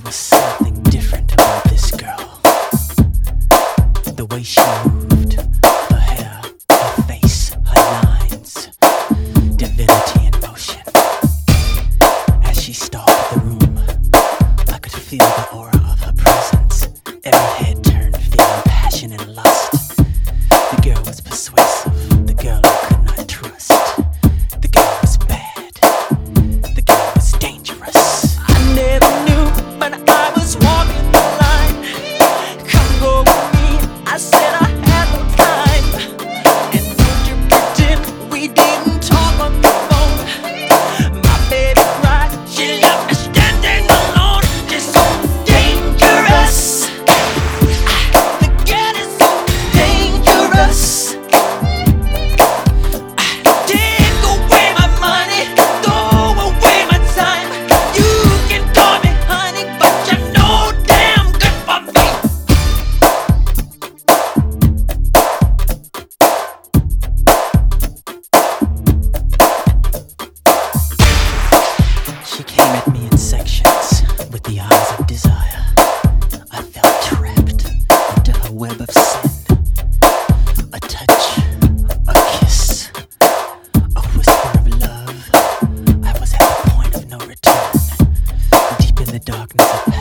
was something different about this girl. The way she moved, her hair, her face, her lines, divinity in motion. As she stalked the room, I could feel the aura of her presence. Every head turned, feeling passion and lust. The girl was persuasive, the girl I could not trust. The girl was bad, the girl was dangerous. I never knew when I was walking the line. Come go with me, I said I had no time. And don't you pretend we didn't talk on the phone. My baby cried, she left me standing alone. Just so dangerous. The girl is so dangerous. Take away my money, throw away my time. You can call me honey, but you're no damn good for me. She came at me in sections with the eyes of desire. I felt trapped into her web of sin. A touch, a kiss, a whisper of love. I was at the point of no return. Deep in the darkness of